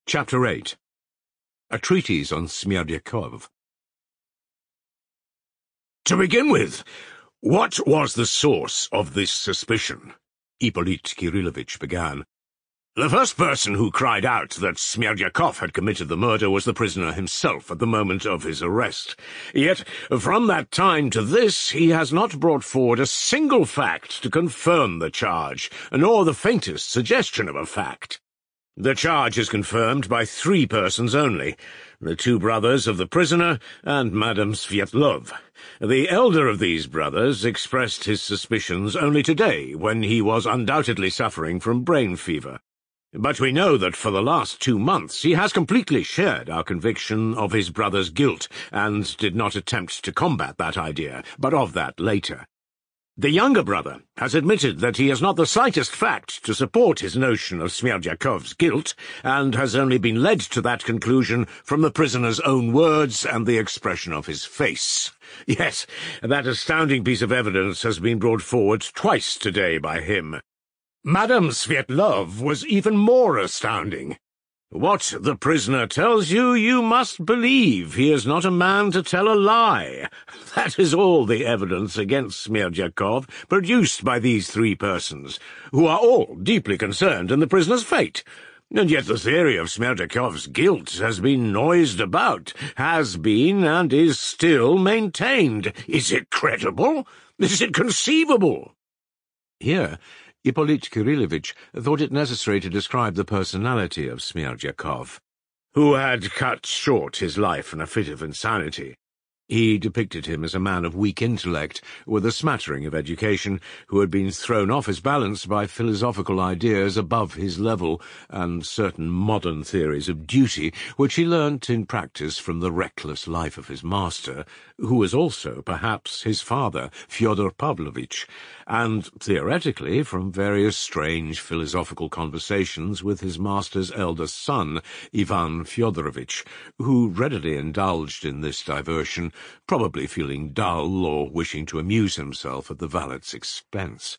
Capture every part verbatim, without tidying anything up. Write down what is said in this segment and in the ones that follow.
Chapter eight. A Treatise on Smerdyakov. To begin with, what was the source of this suspicion? Ippolit Kirillovich began. The first person who cried out that Smerdyakov had committed the murder was the prisoner himself at the moment of his arrest. Yet, from that time to this, he has not brought forward a single fact to confirm the charge, nor the faintest suggestion of a fact. The charge is confirmed by three persons only, the two brothers of the prisoner and Madame Svyetlov. The elder of these brothers expressed his suspicions only today, when he was undoubtedly suffering from brain fever. But we know that for the last two months he has completely shared our conviction of his brother's guilt, and did not attempt to combat that idea, but of that later. The younger brother has admitted that he has not the slightest fact to support his notion of Smerdyakov's guilt, and has only been led to that conclusion from the prisoner's own words and the expression of his face. Yes, that astounding piece of evidence has been brought forward twice today by him. Madame Svyetlov was even more astounding. What the prisoner tells you, you must believe. He is not a man to tell a lie. That is all the evidence against Smerdyakov produced by these three persons, who are all deeply concerned in the prisoner's fate. And yet the theory of Smerdyakov's guilt has been noised about, has been and is still maintained. Is it credible? Is it conceivable? Here, Ippolit Kirillovich thought it necessary to describe the personality of Smerdyakov, who had cut short his life in a fit of insanity. He depicted him as a man of weak intellect, with a smattering of education, who had been thrown off his balance by philosophical ideas above his level, and certain modern theories of duty, which he learnt in practice from the reckless life of his master, who was also, perhaps, his father, Fyodor Pavlovitch, and, theoretically, from various strange philosophical conversations with his master's eldest son, Ivan Fyodorovitch, who readily indulged in this diversion, probably feeling dull or wishing to amuse himself at the valet's expense.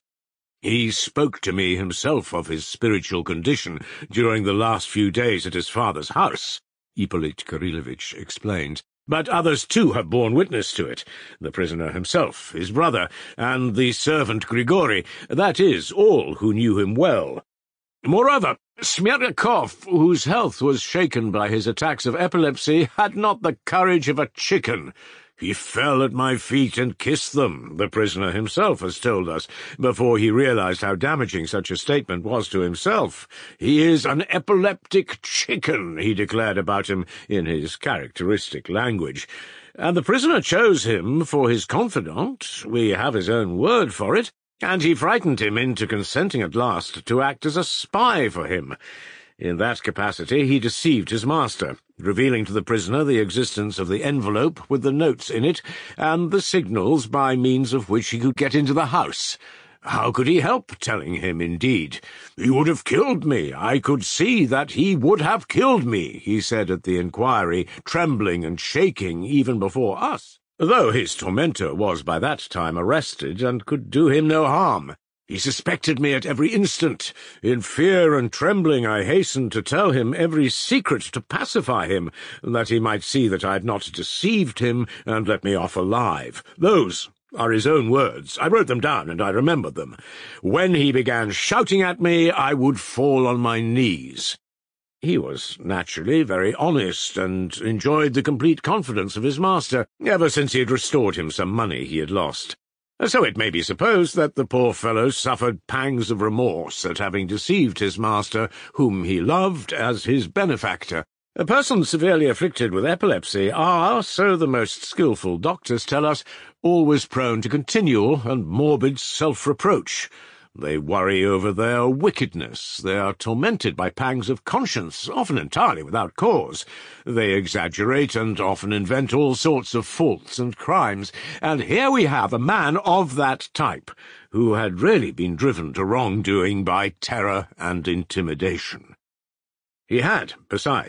He spoke to me himself of his spiritual condition during the last few days at his father's house, Ippolit Kirillovich explained. But others too have borne witness to it, the prisoner himself, his brother, and the servant Grigory, that is, all who knew him well. Moreover, Smerdyakov, whose health was shaken by his attacks of epilepsy, had not the courage of a chicken. He fell at my feet and kissed them, the prisoner himself has told us, before he realized how damaging such a statement was to himself. He is an epileptic chicken, he declared about him in his characteristic language. And the prisoner chose him for his confidant, we have his own word for it, and he frightened him into consenting at last to act as a spy for him. In that capacity he deceived his master, revealing to the prisoner the existence of the envelope with the notes in it, and the signals by means of which he could get into the house. How could he help telling him, indeed? He would have killed me. I could see that he would have killed me, he said at the inquiry, trembling and shaking even before us, though his tormentor was by that time arrested and could do him no harm. He suspected me at every instant. In fear and trembling I hastened to tell him every secret to pacify him, that he might see that I had not deceived him and let me off alive. Those are his own words. I wrote them down, and I remembered them. When he began shouting at me, I would fall on my knees. He was naturally very honest, and enjoyed the complete confidence of his master, ever since he had restored him some money he had lost. So it may be supposed that the poor fellow suffered pangs of remorse at having deceived his master, whom he loved as his benefactor. A person severely afflicted with epilepsy are, so the most skilful doctors tell us, always prone to continual and morbid self-reproach. They worry over their wickedness. They are tormented by pangs of conscience, often entirely without cause. They exaggerate and often invent all sorts of faults and crimes. And here we have a man of that type, who had really been driven to wrongdoing by terror and intimidation. He had, besides,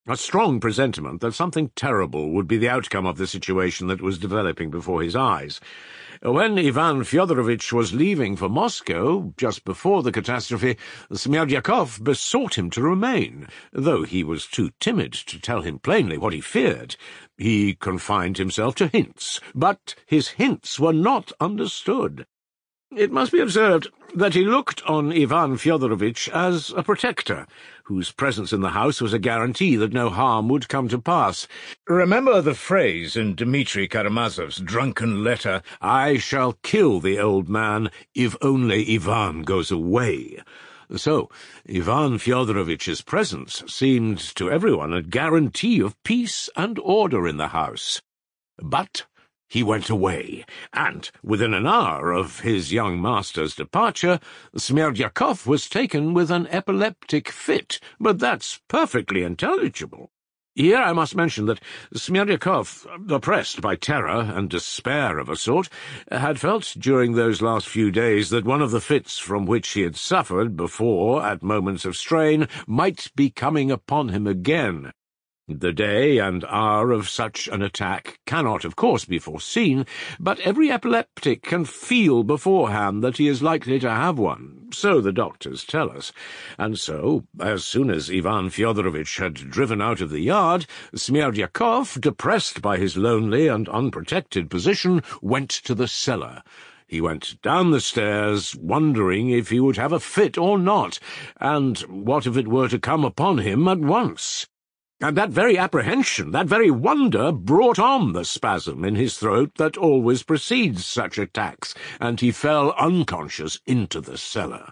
a strong presentiment that something terrible would be the outcome of the situation that was developing before his eyes. When Ivan Fyodorovich was leaving for Moscow, just before the catastrophe, Smerdyakov besought him to remain, though he was too timid to tell him plainly what he feared. He confined himself to hints, but his hints were not understood. It must be observed that he looked on Ivan Fyodorovich as a protector, whose presence in the house was a guarantee that no harm would come to pass. Remember the phrase in Dmitri Karamazov's drunken letter, "I shall kill the old man if only Ivan goes away." So, Ivan Fyodorovich's presence seemed to everyone a guarantee of peace and order in the house. But he went away, and within an hour of his young master's departure, Smerdyakov was taken with an epileptic fit, but that's perfectly intelligible. Here I must mention that Smerdyakov, oppressed by terror and despair of a sort, had felt during those last few days that one of the fits from which he had suffered before at moments of strain might be coming upon him again. The day and hour of such an attack cannot, of course, be foreseen, but every epileptic can feel beforehand that he is likely to have one, so the doctors tell us. And so, as soon as Ivan Fyodorovich had driven out of the yard, Smerdyakov, depressed by his lonely and unprotected position, went to the cellar. He went down the stairs, wondering if he would have a fit or not, and what if it were to come upon him at once. And that very apprehension, that very wonder, brought on the spasm in his throat that always precedes such attacks, and he fell unconscious into the cellar.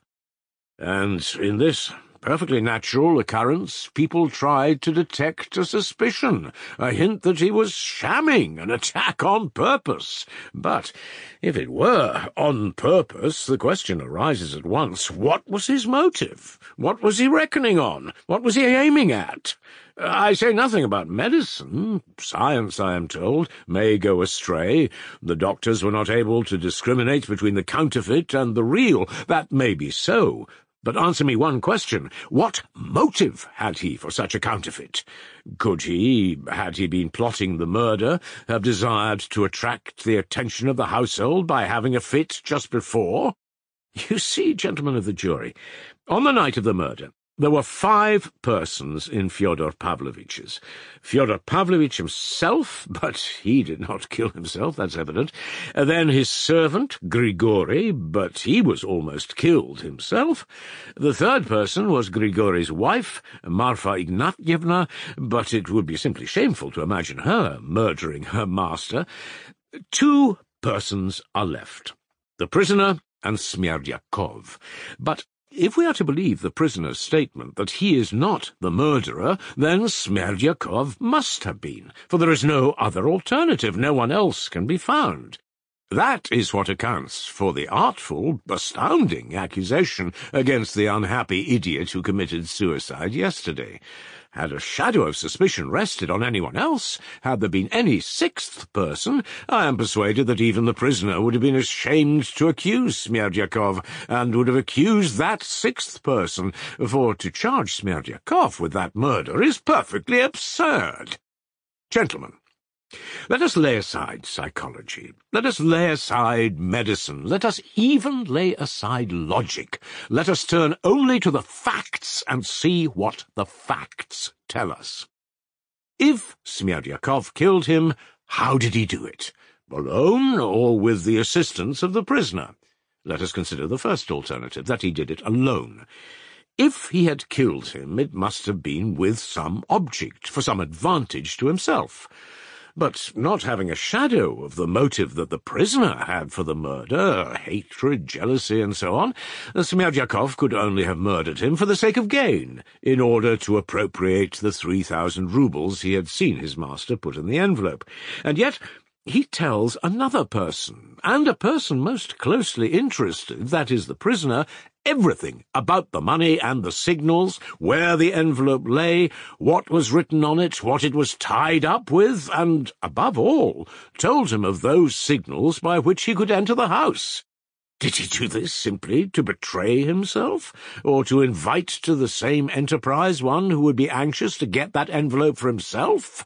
And in this perfectly natural occurrence, people tried to detect a suspicion, a hint that he was shamming an attack on purpose. But if it were on purpose, the question arises at once, what was his motive? What was he reckoning on? What was he aiming at? I say nothing about medicine. Science, I am told, may go astray. The doctors were not able to discriminate between the counterfeit and the real. That may be so. But answer me one question. What motive had he for such a counterfeit? Could he, had he been plotting the murder, have desired to attract the attention of the household by having a fit just before? You see, gentlemen of the jury, on the night of the murder, there were five persons in Fyodor Pavlovich's. Fyodor Pavlovich himself, but he did not kill himself, that's evident. Then his servant, Grigory, but he was almost killed himself. The third person was Grigory's wife, Marfa Ignatyevna, but it would be simply shameful to imagine her murdering her master. Two persons are left, the prisoner and Smerdyakov. But if we are to believe the prisoner's statement that he is not the murderer, then Smerdyakov must have been, for there is no other alternative. No one else can be found. That is what accounts for the artful, astounding accusation against the unhappy idiot who committed suicide yesterday. Had a shadow of suspicion rested on anyone else, had there been any sixth person, I am persuaded that even the prisoner would have been ashamed to accuse Smerdyakov, and would have accused that sixth person, for to charge Smerdyakov with that murder is perfectly absurd. Gentlemen, let us lay aside psychology. Let us lay aside medicine. Let us even lay aside logic. Let us turn only to the facts and see what the facts tell us. If Smerdyakov killed him, how did he do it? Alone or with the assistance of the prisoner? Let us consider the first alternative, that he did it alone. If he had killed him, it must have been with some object, for some advantage to himself. But not having a shadow of the motive that the prisoner had for the murder, hatred, jealousy, and so on, Smerdyakov could only have murdered him for the sake of gain, in order to appropriate the three thousand roubles he had seen his master put in the envelope. And yet he tells another person, and a person most closely interested, that is the prisoner, everything about the money and the signals, where the envelope lay, what was written on it, what it was tied up with, and, above all, told him of those signals by which he could enter the house. Did he do this simply to betray himself, or to invite to the same enterprise one who would be anxious to get that envelope for himself?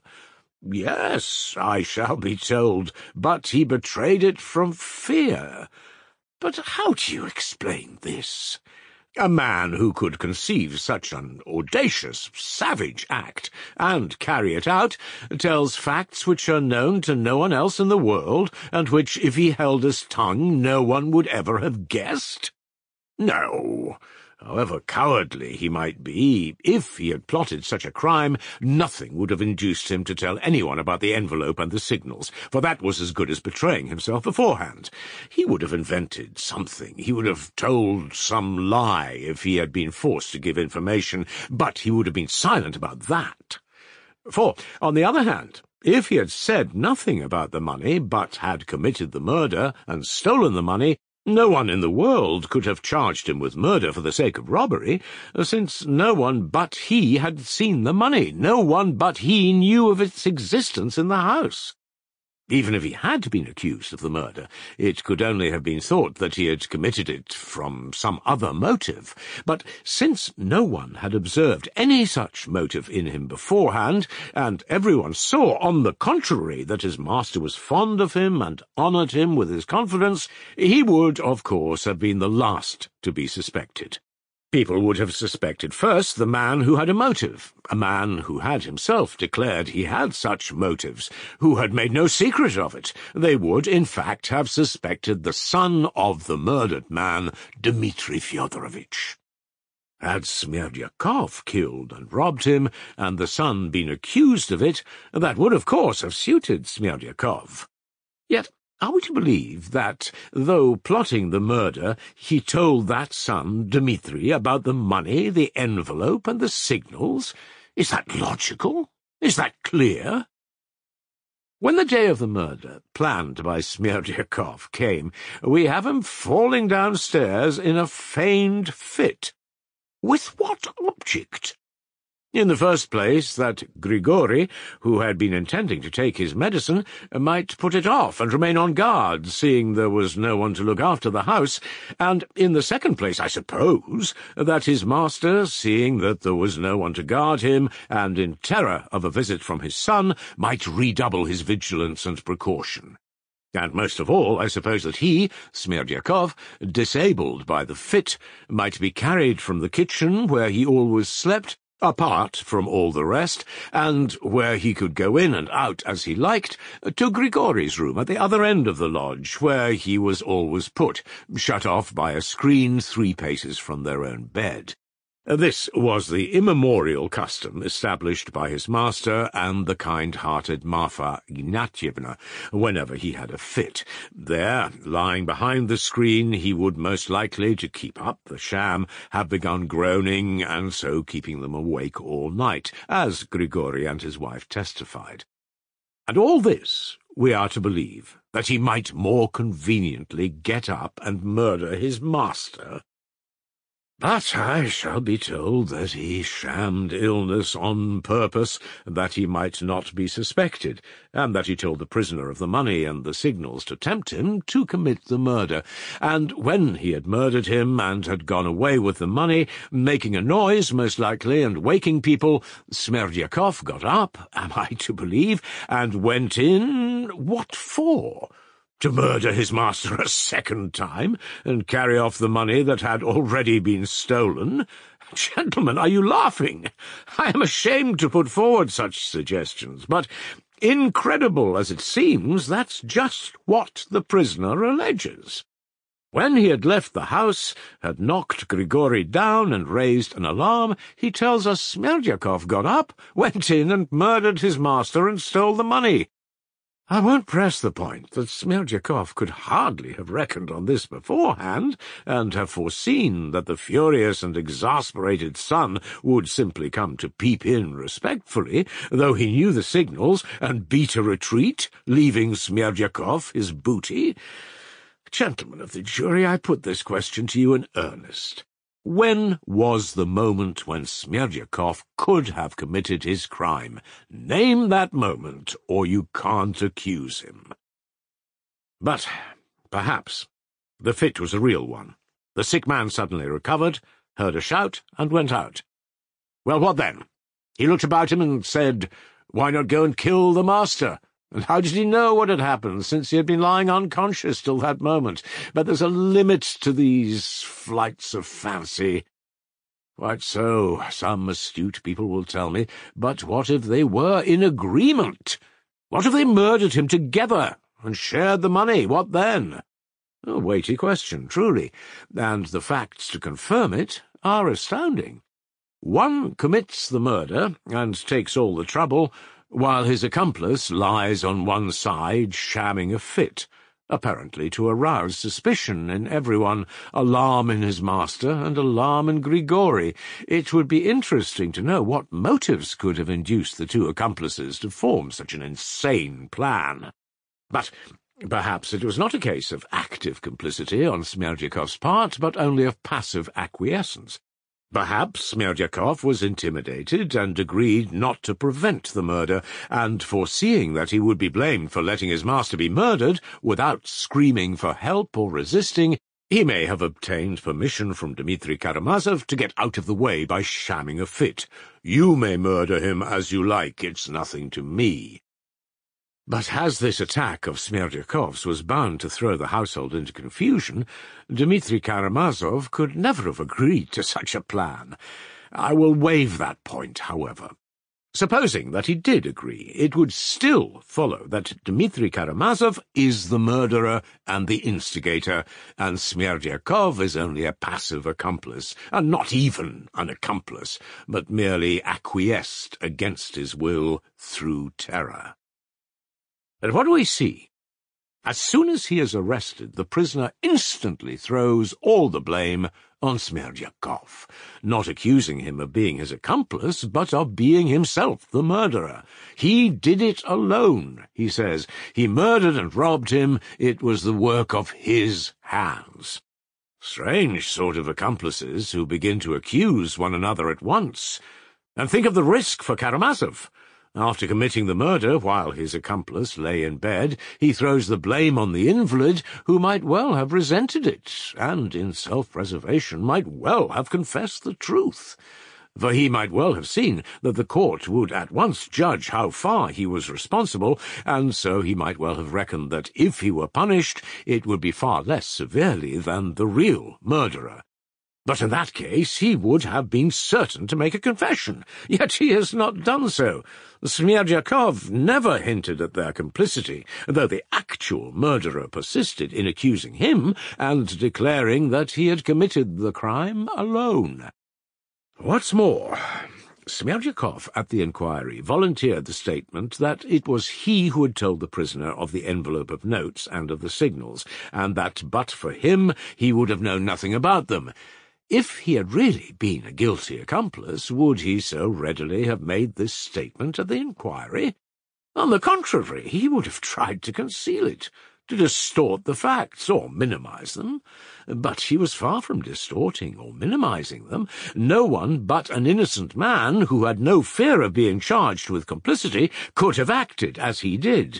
Yes, I shall be told, but he betrayed it from fear. But how do you explain this? A man who could conceive such an audacious, savage act, and carry it out, tells facts which are known to no one else in the world, and which, if he held his tongue, no one would ever have guessed? No. However cowardly he might be, if he had plotted such a crime, nothing would have induced him to tell anyone about the envelope and the signals, for that was as good as betraying himself beforehand. He would have invented something. He would have told some lie if he had been forced to give information, but he would have been silent about that. For, on the other hand, if he had said nothing about the money, but had committed the murder and stolen the money, no one in the world could have charged him with murder for the sake of robbery, since no one but he had seen the money, no one but he knew of its existence in the house. Even if he had been accused of the murder, it could only have been thought that he had committed it from some other motive. But since no one had observed any such motive in him beforehand, and everyone saw, on the contrary, that his master was fond of him and honoured him with his confidence, he would, of course, have been the last to be suspected. People would have suspected first the man who had a motive, a man who had himself declared he had such motives, who had made no secret of it. They would, in fact, have suspected the son of the murdered man, Dmitri Fyodorovitch. Had Smerdyakov killed and robbed him, and the son been accused of it, that would, of course, have suited Smerdyakov. Yet, are we to believe that, though plotting the murder, he told that son, Dmitri, about the money, the envelope, and the signals? Is that logical? Is that clear? When the day of the murder, planned by Smerdyakov, came, we have him falling downstairs in a feigned fit. With what object? In the first place, that Grigori, who had been intending to take his medicine, might put it off and remain on guard, seeing there was no one to look after the house, and in the second place, I suppose, that his master, seeing that there was no one to guard him, and in terror of a visit from his son, might redouble his vigilance and precaution. And most of all, I suppose that he, Smerdyakov, disabled by the fit, might be carried from the kitchen, where he always slept, apart from all the rest, and where he could go in and out as he liked, to Grigori's room at the other end of the lodge, where he was always put, shut off by a screen three paces from their own bed. This was the immemorial custom established by his master and the kind-hearted Marfa Ignatyevna whenever he had a fit. There, lying behind the screen, he would most likely, to keep up the sham, have begun groaning, and so keeping them awake all night, as Grigori and his wife testified. And all this, we are to believe, that he might more conveniently get up and murder his master. But I shall be told that he shammed illness on purpose, that he might not be suspected, and that he told the prisoner of the money and the signals to tempt him to commit the murder, and when he had murdered him and had gone away with the money, making a noise, most likely, and waking people, Smerdyakov got up, am I to believe, and went in— what for? To murder his master a second time, and carry off the money that had already been stolen? Gentlemen, are you laughing? I am ashamed to put forward such suggestions, but, incredible as it seems, that's just what the prisoner alleges. When he had left the house, had knocked Grigori down and raised an alarm, he tells us Smerdyakov got up, went in and murdered his master and stole the money. I won't press the point that Smerdyakov could hardly have reckoned on this beforehand, and have foreseen that the furious and exasperated son would simply come to peep in respectfully, though he knew the signals, and beat a retreat, leaving Smerdyakov his booty. Gentlemen of the jury, I put this question to you in earnest. When was the moment when Smerdyakov could have committed his crime? Name that moment, or you can't accuse him. But, perhaps, The fit was a real one. The sick man suddenly recovered, heard a shout, and went out. Well, what then? He looked about him and said, "Why not go and kill the master?" And how did he know what had happened, since he had been lying unconscious till that moment? But there's a limit to these flights of fancy. Quite so, some astute people will tell me, but what if they were in agreement? What if they murdered him together and shared the money? What then? A weighty question, truly, and the facts to confirm it are astounding. One commits the murder and takes all the trouble, while his accomplice lies on one side shamming a fit, apparently to arouse suspicion in everyone, alarm in his master, and alarm in Grigori. It would be interesting to know what motives could have induced the two accomplices to form such an insane plan. But perhaps it was not a case of active complicity on Smerdyakov's part, but only of passive acquiescence. Perhaps Smerdyakov was intimidated and agreed not to prevent the murder, and foreseeing that he would be blamed for letting his master be murdered without screaming for help or resisting, he may have obtained permission from Dmitri Karamazov to get out of the way by shamming a fit. You may murder him as you like, it's nothing to me. But as this attack of Smerdyakov's was bound to throw the household into confusion, Dmitri Karamazov could never have agreed to such a plan. I will waive that point, however. Supposing that he did agree, it would still follow that Dmitri Karamazov is the murderer and the instigator, and Smerdyakov is only a passive accomplice, and not even an accomplice, but merely acquiesced against his will through terror. And what do we see? As soon as he is arrested, the prisoner instantly throws all the blame on Smerdyakov, not accusing him of being his accomplice, but of being himself the murderer. He did it alone, he says. He murdered and robbed him. It was the work of his hands. Strange sort of accomplices who begin to accuse one another at once. And think of the risk for Karamazov. After committing the murder, while his accomplice lay in bed, he throws the blame on the invalid, who might well have resented it, and, in self-preservation, might well have confessed the truth. For he might well have seen that the court would at once judge how far he was responsible, and so he might well have reckoned that if he were punished, it would be far less severely than the real murderer. But in that case he would have been certain to make a confession, yet he has not done so. Smerdyakov never hinted at their complicity, though the actual murderer persisted in accusing him and declaring that he had committed the crime alone. What's more, Smerdyakov at the inquiry volunteered the statement that it was he who had told the prisoner of the envelope of notes and of the signals, and that but for him he would have known nothing about them. If he had really been a guilty accomplice, would he so readily have made this statement at the inquiry? On the contrary, he would have tried to conceal it, to distort the facts, or minimize them. But he was far from distorting or minimizing them. No one but an innocent man, who had no fear of being charged with complicity, could have acted as he did.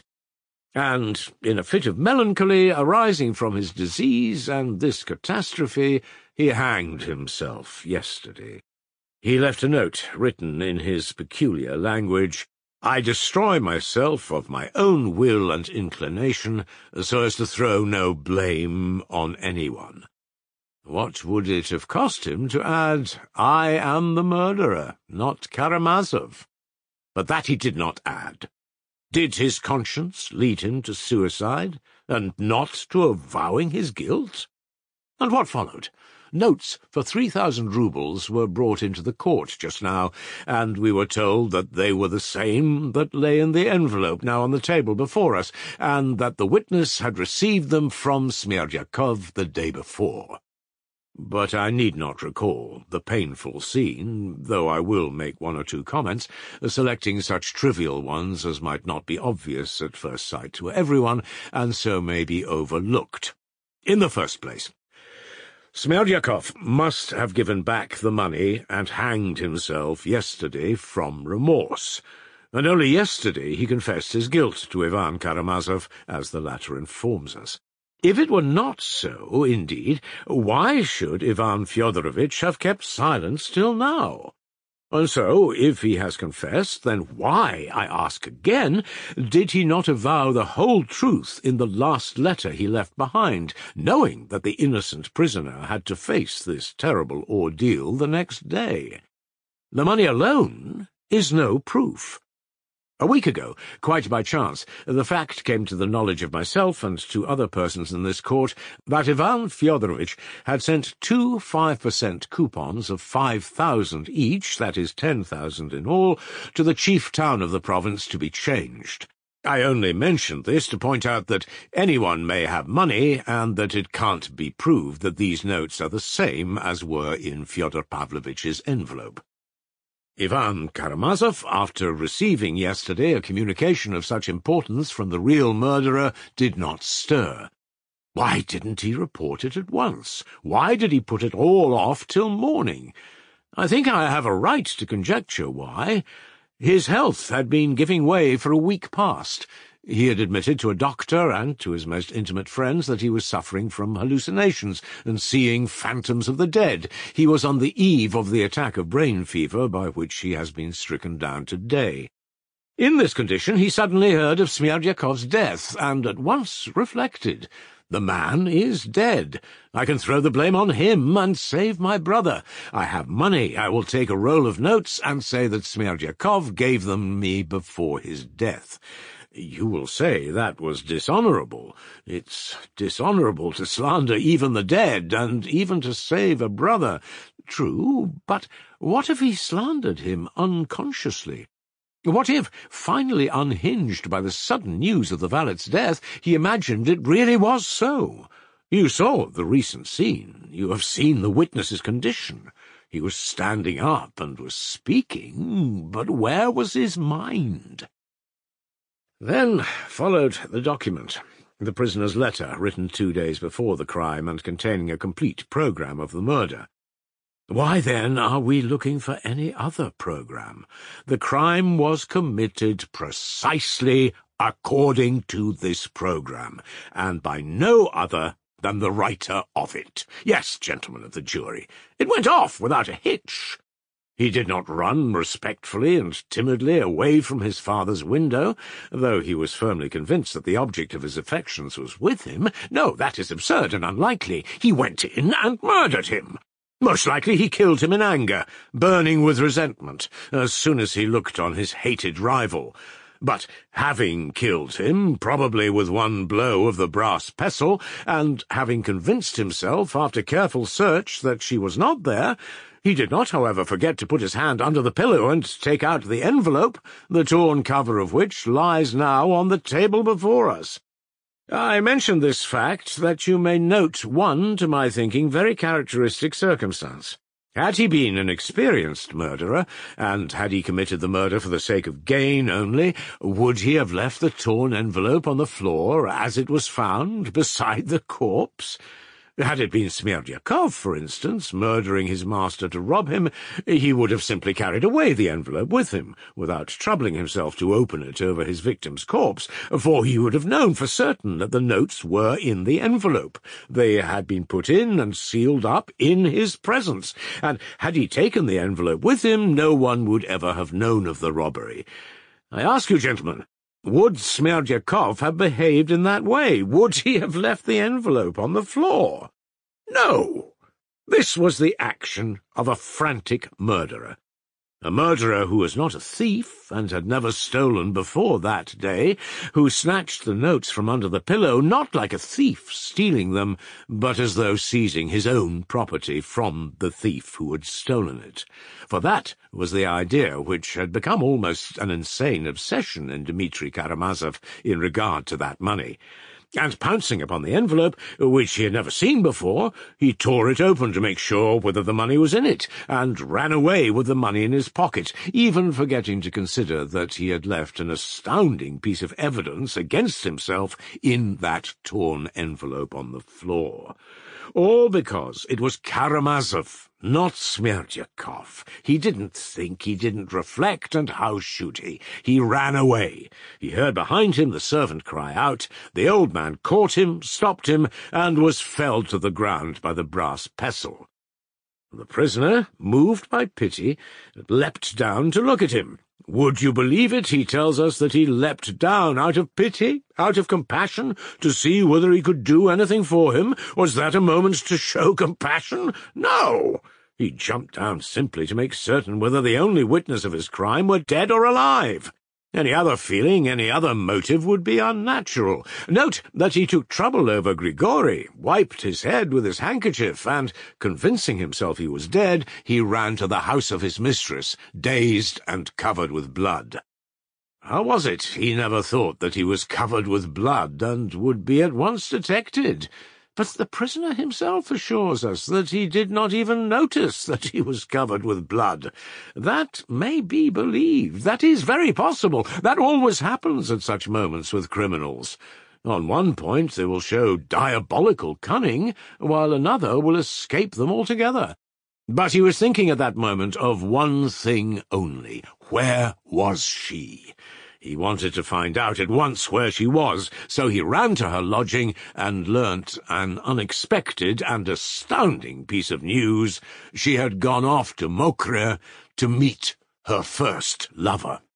And, in a fit of melancholy arising from his disease and this catastrophe, he hanged himself yesterday. He left a note written in his peculiar language, "I destroy myself of my own will and inclination, so as to throw no blame on anyone." What would it have cost him to add, "I am the murderer, not Karamazov"? But that he did not add. Did his conscience lead him to suicide, and not to avowing his guilt? And what followed? Notes for three thousand roubles were brought into the court just now, and we were told that they were the same that lay in the envelope now on the table before us, and that the witness had received them from Smerdyakov the day before. But I need not recall the painful scene, though I will make one or two comments, selecting such trivial ones as might not be obvious at first sight to everyone, and so may be overlooked. In the first place, Smerdyakov must have given back the money and hanged himself yesterday from remorse, and only yesterday he confessed his guilt to Ivan Karamazov, as the latter informs us. If it were not so, indeed, why should Ivan Fyodorovitch have kept silence till now? And so, if he has confessed, then why, I ask again, did he not avow the whole truth in the last letter he left behind, knowing that the innocent prisoner had to face this terrible ordeal the next day? The money alone is no proof. A week ago, quite by chance, the fact came to the knowledge of myself and two other persons in this court that Ivan Fyodorovitch had sent two five percent coupons of five thousand each, that is ten thousand in all, to the chief town of the province to be changed. I only mentioned this to point out that anyone may have money, and that it can't be proved that these notes are the same as were in Fyodor Pavlovitch's envelope. Ivan Karamazov, after receiving yesterday a communication of such importance from the real murderer, did not stir. Why didn't he report it at once? Why did he put it all off till morning? I think I have a right to conjecture why. His health had been giving way for a week past. He had admitted to a doctor and to his most intimate friends that he was suffering from hallucinations and seeing phantoms of the dead. He was on the eve of the attack of brain fever by which he has been stricken down today. In this condition he suddenly heard of Smerdyakov's death, and at once reflected. The man is dead. I can throw the blame on him and save my brother. I have money. I will take a roll of notes and say that Smerdyakov gave them me before his death. You will say that was dishonourable. It's dishonourable to slander even the dead, and even to save a brother. True, but what if he slandered him unconsciously? What if, finally unhinged by the sudden news of the valet's death, he imagined it really was so? You saw the recent scene. You have seen the witness's condition. He was standing up and was speaking, but where was his mind? Then followed the document, the prisoner's letter, written two days before the crime and containing a complete programme of the murder. Why, then, are we looking for any other programme? The crime was committed precisely according to this programme, and by no other than the writer of it. Yes, gentlemen of the jury, it went off without a hitch. He did not run respectfully and timidly away from his father's window, though he was firmly convinced that the object of his affections was with him. No, that is absurd and unlikely. He went in and murdered him. Most likely he killed him in anger, burning with resentment, as soon as he looked on his hated rival. But having killed him, probably with one blow of the brass pestle, and having convinced himself, after careful search, that she was not there, he did not, however, forget to put his hand under the pillow and take out the envelope, the torn cover of which lies now on the table before us. I mention this fact that you may note one, to my thinking, very characteristic circumstance. Had he been an experienced murderer, and had he committed the murder for the sake of gain only, would he have left the torn envelope on the floor as it was found, beside the corpse? Had it been Smerdyakov, for instance, murdering his master to rob him, he would have simply carried away the envelope with him, without troubling himself to open it over his victim's corpse, for he would have known for certain that the notes were in the envelope. They had been put in and sealed up in his presence, and had he taken the envelope with him, no one would ever have known of the robbery. I ask you, gentlemen, would Smerdyakov have behaved in that way? Would he have left the envelope on the floor? No. This was the action of a frantic murderer. A murderer who was not a thief, and had never stolen before that day, who snatched the notes from under the pillow, not like a thief stealing them, but as though seizing his own property from the thief who had stolen it. For that was the idea which had become almost an insane obsession in Dmitri Karamazov in regard to that money. And pouncing upon the envelope, which he had never seen before, he tore it open to make sure whether the money was in it, and ran away with the money in his pocket, even forgetting to consider that he had left an astounding piece of evidence against himself in that torn envelope on the floor. All because it was Karamazov Not Smerdyakov. He didn't think, he didn't reflect, and how should he? He ran away. He heard behind him the servant cry out. The old man caught him, stopped him, and was felled to the ground by the brass pestle. The prisoner, moved by pity, leapt down to look at him. Would you believe it? He tells us that he leapt down out of pity, out of compassion, to see whether he could do anything for him. Was that a moment to show compassion? No! He jumped down simply to make certain whether the only witness of his crime were dead or alive. Any other feeling, any other motive would be unnatural. Note that he took trouble over Grigori, wiped his head with his handkerchief, and, convincing himself he was dead, he ran to the house of his mistress, dazed and covered with blood. How was it he never thought that he was covered with blood and would be at once detected? But the prisoner himself assures us that he did not even notice that he was covered with blood. That may be believed. That is very possible. That always happens at such moments with criminals. On one point they will show diabolical cunning, while another will escape them altogether. But he was thinking at that moment of one thing only. Where was she? He wanted to find out at once where she was, so he ran to her lodging and learnt an unexpected and astounding piece of news. She had gone off to Mokre to meet her first lover.